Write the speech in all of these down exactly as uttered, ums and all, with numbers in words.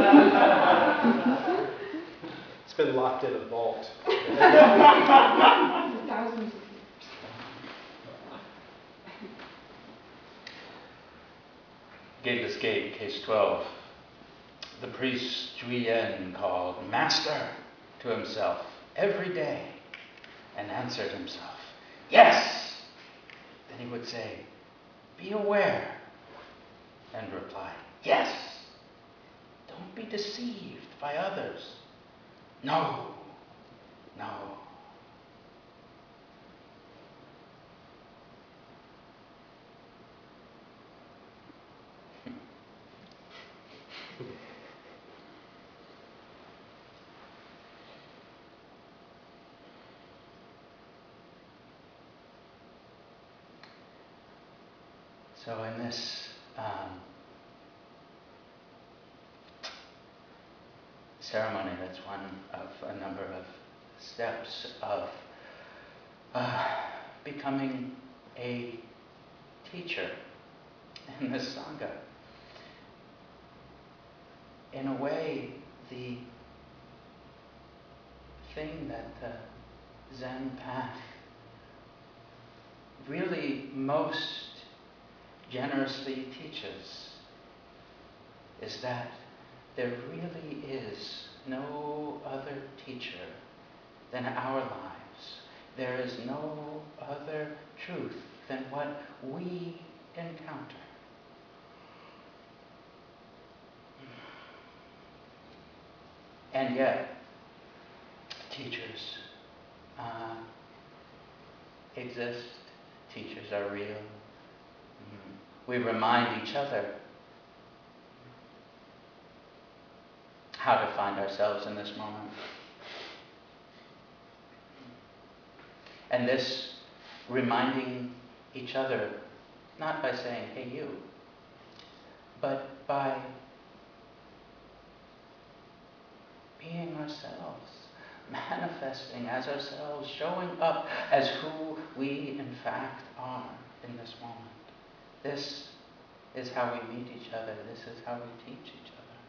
It's been locked in a vault. Thousands. Gateless Gate, case twelve. The priest Juyen called Master to himself every day and answered himself, yes. Then he would say, be aware, and reply, yes. Don't be deceived by others. No, no. So in this um, ceremony, that's one of a number of steps of uh, becoming a teacher in this Sangha. In a way, the thing that the Zen path really most generously teaches is that there really is no other teacher than our lives. There is no other truth than what we encounter. And yet, teachers uh, exist. Teachers are real. Mm. We remind each other how to find ourselves in this moment. And this reminding each other, not by saying, hey you, but by being ourselves, manifesting as ourselves, showing up as who we in fact are in this moment. This is how we meet each other. This is how we teach each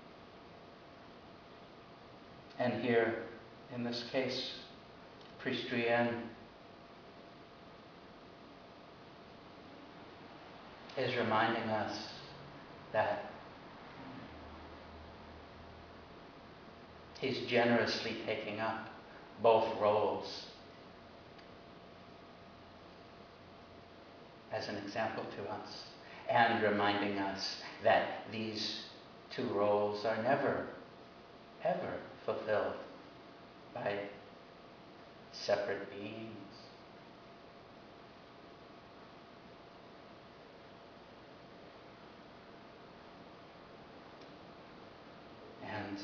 other. And here, in this case, Priest Juyen is reminding us that he's generously taking up both roles as an example to us, and reminding us that these two roles are never, ever fulfilled by separate beings. And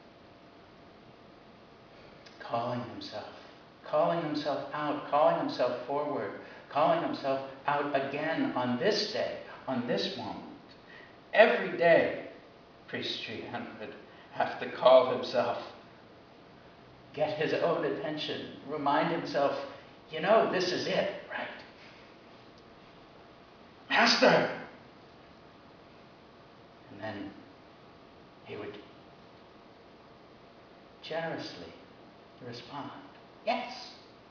calling himself, calling himself out, calling himself forward, calling himself out again on this day, on this moment. Every day, Priest Juyen would have to call himself, get his own attention, remind himself, you know, this is it, right? Master! And then he would generously respond, yes.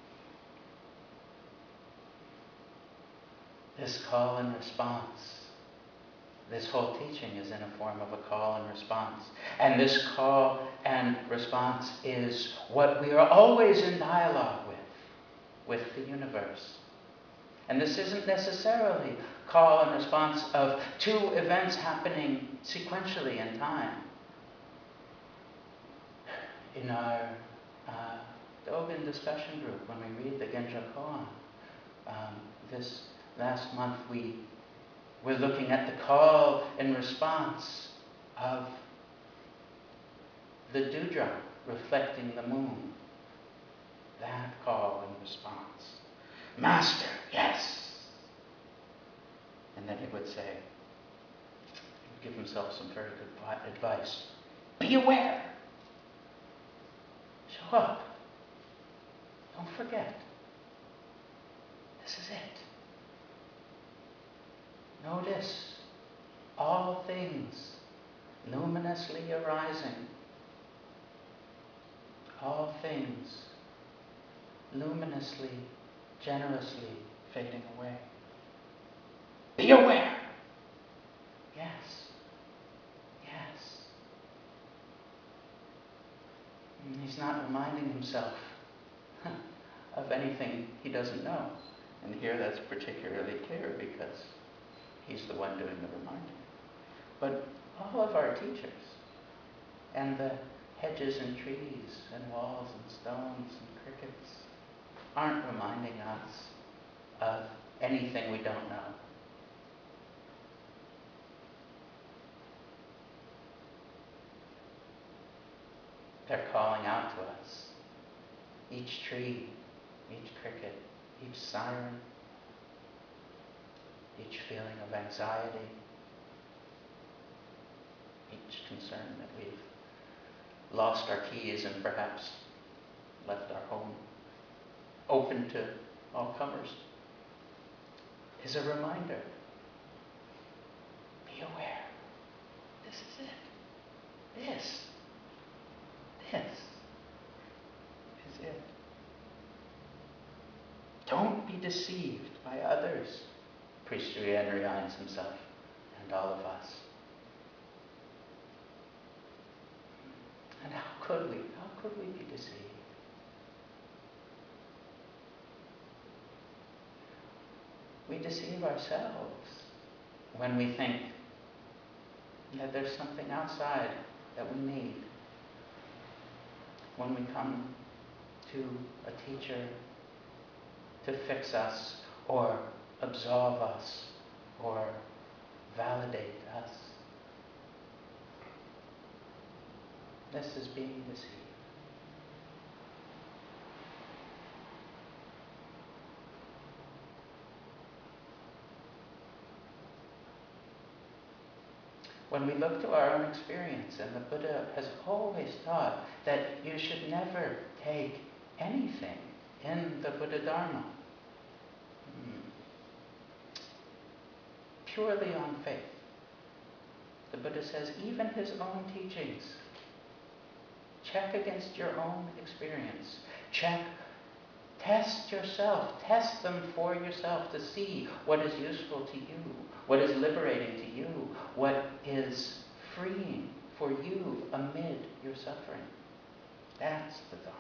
This call and response, this whole teaching is in a form of a call and response. And this call and response is what we are always in dialogue with, with the universe. And this isn't necessarily call and response of two events happening sequentially in time. In our uh, Dogen discussion group, when we read the Genjo Koan, um, this last month we were looking at the call and response of the dewdrop reflecting the moon. That call and response. Master, yes. And then he would say, he would give himself some very good advice. Be aware. Show up. Don't forget. This is it. Notice all things, lumina luminously arising. All things luminously, generously fading away. Be aware. Yes. Yes. And he's not reminding himself of anything he doesn't know. And here that's particularly clear because he's the one doing the reminding. But all of our teachers, and the hedges and trees and walls and stones and crickets, aren't reminding us of anything we don't know. They're calling out to us. Each tree, each cricket, each siren, each feeling of anxiety, each concern that we've lost our keys and perhaps left our home open to all comers, is a reminder. Be aware. This is it. This. This is it. Don't be deceived by others, Priest Julian reminds himself and all of us. And how could we? How could we be deceived? We deceive ourselves when we think that there's something outside that we need. When we come to a teacher to fix us or absolve us or validate us. This is being deceived. When we look to our own experience, and the Buddha has always taught that you should never take anything in the Buddha Dharma hmm, purely on faith. The Buddha says even his own teachings, check against your own experience. Check, test yourself, test them for yourself to see what is useful to you, what is liberating to you, what is freeing for you amid your suffering. That's the Dharma.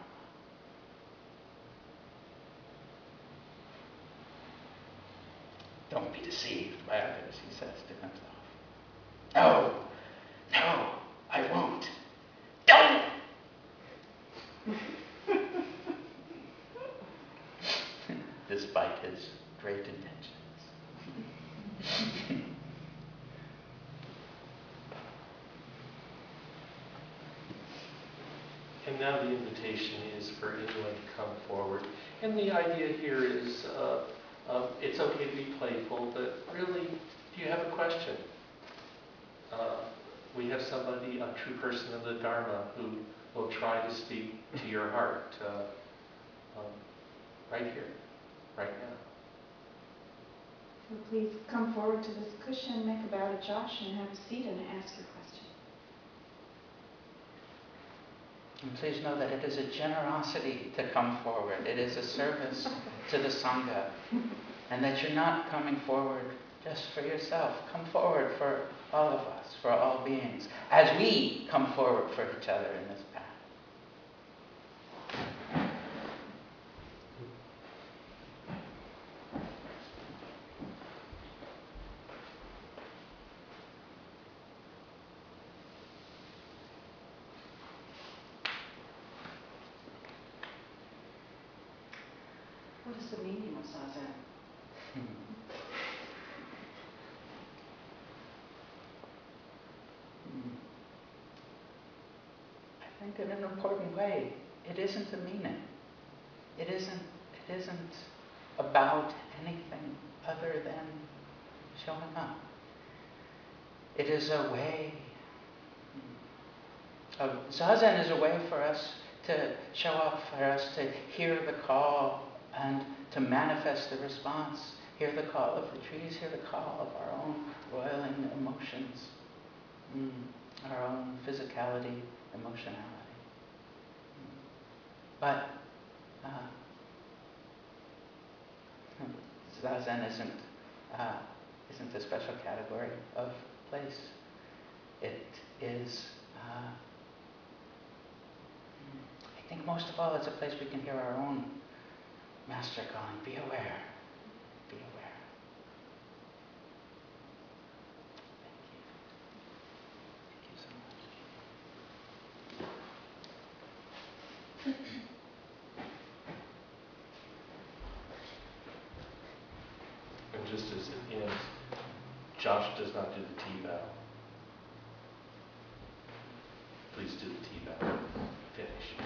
Don't be deceived by others, he says to himself. No, no, I won't. Don't! Despite his great intentions. And now the invitation is for anyone to come forward. And the idea here is uh, uh, it's okay to be playful, but really, do you have a question? Uh, we have somebody, a true person of the Dharma, who will try to speak to your heart uh, um, right here, right now. So please come forward to this cushion, make a bow to Josh, and have a seat and ask your question. And please know that it is a generosity to come forward. It is a service to the Sangha. And that you're not coming forward just for yourself. Come forward for all of us, for all beings, as we come forward for each other in this path. What is the meaning of Zazen? I think in an important way, it isn't a meaning. It isn't, it isn't about anything other than showing up. It is a way of, Zazen is a way for us to show up, for us to hear the call and to manifest the response. Hear the call of the trees, hear the call of our own roiling emotions. Mm. our own physicality, emotionality. But uh, Zazen isn't uh, isn't a special category of place. It is, uh, I think most of all, it's a place we can hear our own master calling, be aware, be aware. Thank you. Thank you so much. And just as it ends, Josh does not do the T-bow. Please do the T-bow. Finish.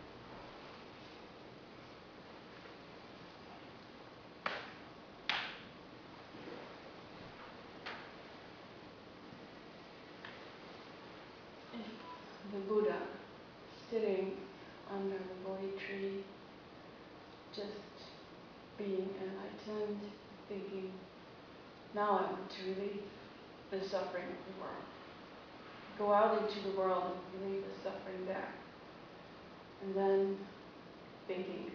It's the Buddha sitting under the Bodhi tree, just being enlightened, thinking, now I want to relieve the suffering of the world. Go out into the world and relieve the suffering there. And then thinking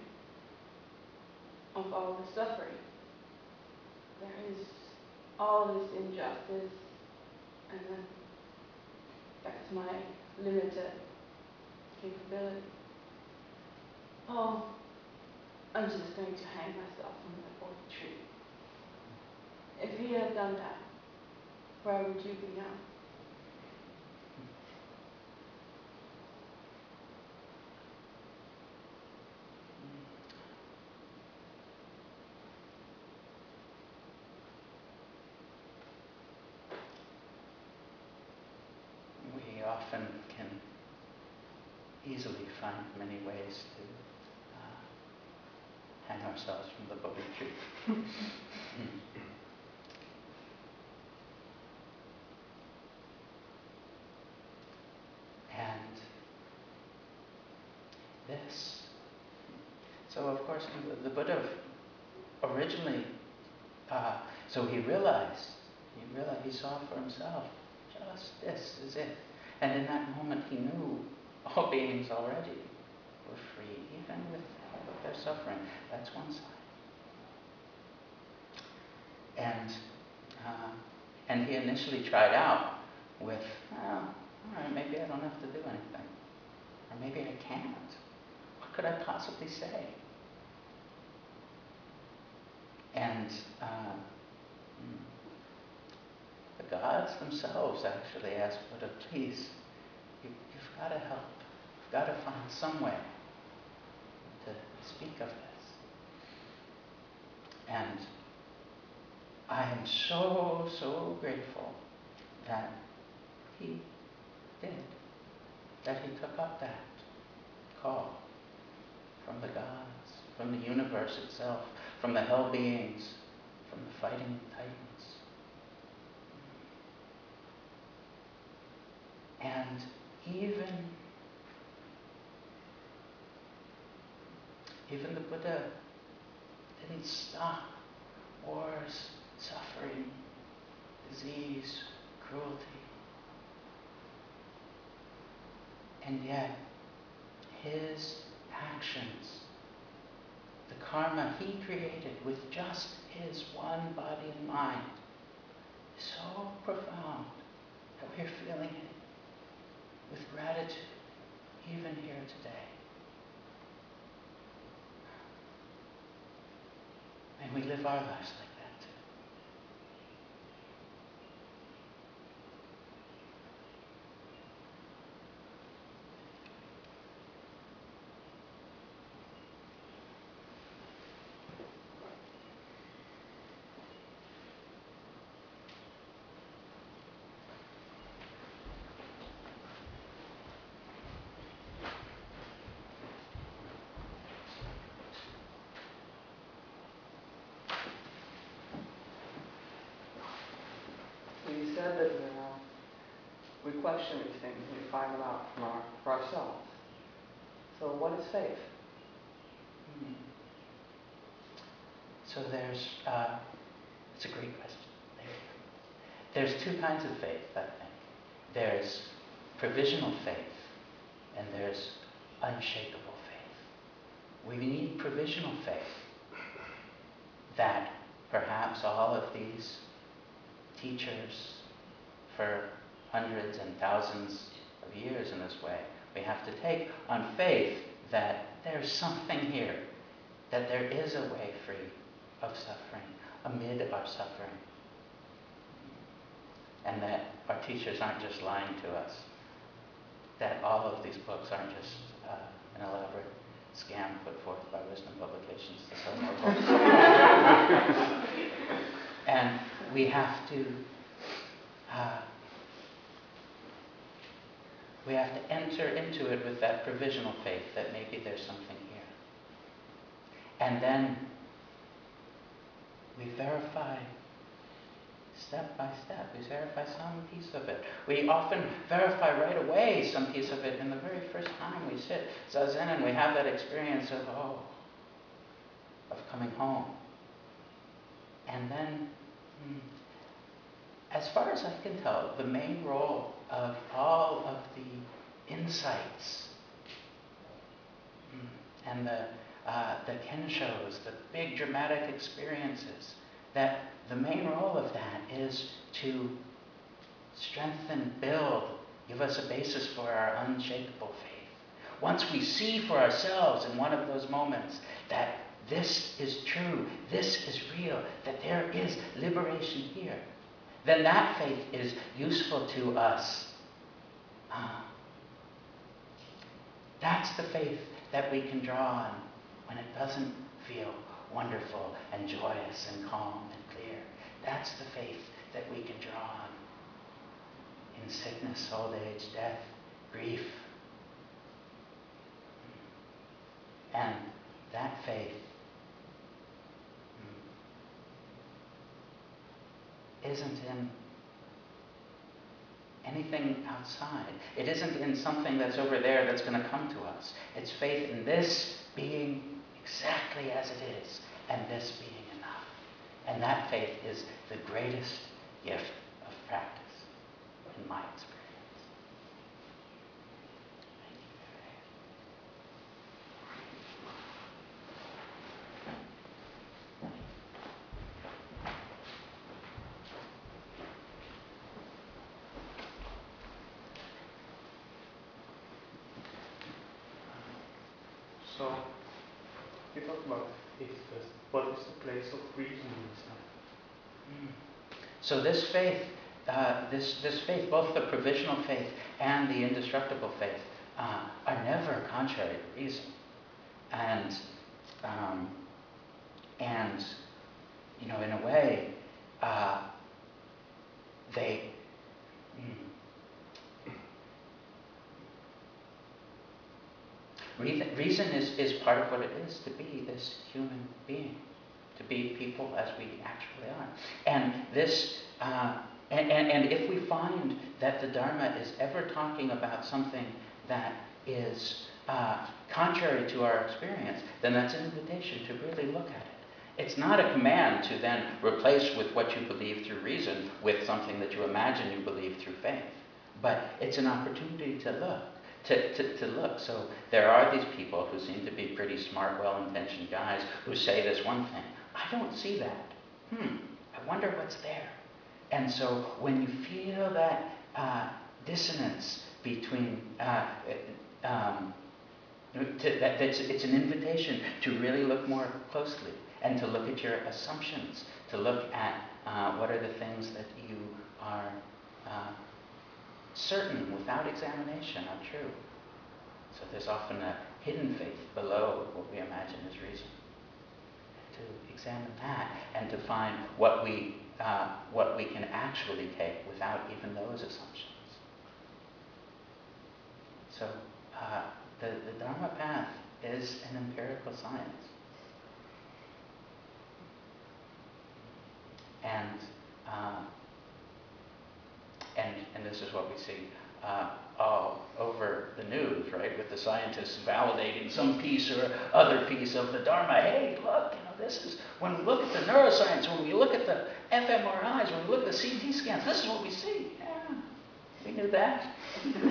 of all the suffering. There is all this injustice, and then that's my limited capability. Oh, I'm just going to hang myself from the Bodhi tree. If he had done that, where would you be now? We often can easily find many ways to uh, hang ourselves from the Bodhi tree. And this, so of course the, the Buddha originally, uh, so he realized, he realized, he saw for himself, just this is it. And in that moment he knew all beings already were free, even with all of their suffering. That's one side. And uh, and he initially tried out with, well, all right, maybe I don't have to do anything. Or maybe I can't. What could I possibly say? And uh, the gods themselves actually asked Buddha, please, you, you've got to help. You've got to find some way to speak of this. And I am so, so grateful that he did, that he took up that call from the gods, from the universe itself, from the hell beings, from the fighting titans. And even, even the Buddha didn't stop wars, suffering, disease, cruelty. And yet, his actions, the karma he created with just his one body and mind, is so profound that we're feeling it with gratitude, even here today. And we live our lives like that too. You said that you know, we question these things and we find them out from our, for ourselves. So what is faith? Hmm. So there's, uh, it's a great question. There you go. There's two kinds of faith, I think. There's provisional faith, and there's unshakable faith. We need provisional faith that perhaps all of these teachers for hundreds and thousands of years in this way, we have to take on faith that there's something here, that there is a way free of suffering amid our suffering, and that our teachers aren't just lying to us, that all of these books aren't just uh, an elaborate scam put forth by Wisdom Publications to sell more books. And we have to uh, we have to enter into it with that provisional faith that maybe there's something here. And then we verify step by step. We verify some piece of it. We often verify right away some piece of it in the very first time we sit zazen and we have that experience of, oh, of coming home. And then, hmm, as far as I can tell, the main role of all of the insights hmm, and the, uh, the kenshos, the big dramatic experiences, that the main role of that is to strengthen, build, give us a basis for our unshakable faith. Once we see for ourselves in one of those moments that this is true, this is real, that there is liberation here, then that faith is useful to us. Ah. That's the faith that we can draw on when it doesn't feel wonderful and joyous and calm and clear. That's the faith that we can draw on in sickness, old age, death, grief. And that faith isn't in anything outside. It isn't in something that's over there that's going to come to us. It's faith in this being exactly as it is, and this being enough. And that faith is the greatest gift of practice, in my experience. So, you talk about faith first. What is the place of reason in this life? So this faith, uh, this this faith, both the provisional faith and the indestructible faith, uh, are never contrary to reason, and um, and you know, in a way, uh, they. Mm, Reason is, is part of what it is to be this human being, to be people as we actually are. And this, uh, and, and, and if we find that the Dharma is ever talking about something that is uh, contrary to our experience, then that's an invitation to really look at it. It's not a command to then replace with what you believe through reason with something that you imagine you believe through faith. But it's an opportunity to look. To, to, to look. So there are these people who seem to be pretty smart, well-intentioned guys who say this one thing. I don't see that. Hmm, I wonder what's there. And so when you feel that uh, dissonance between, uh, um, to, that, that's, it's an invitation to really look more closely and to look at your assumptions, to look at uh, what are the things that you are uh, certain without examination are true. So there's often a hidden faith below what we imagine as reason. To examine that and to find what we uh, what we can actually take without even those assumptions. So uh, the, the Dharma path is an empirical science. And uh, And, and this is what we see uh, all over the news, right? With the scientists validating some piece or other piece of the Dharma. Hey, look, you know, this is, when we look at the neuroscience, when we look at the f M R Is, when we look at the C T scans, this is what we see. Yeah, we knew that.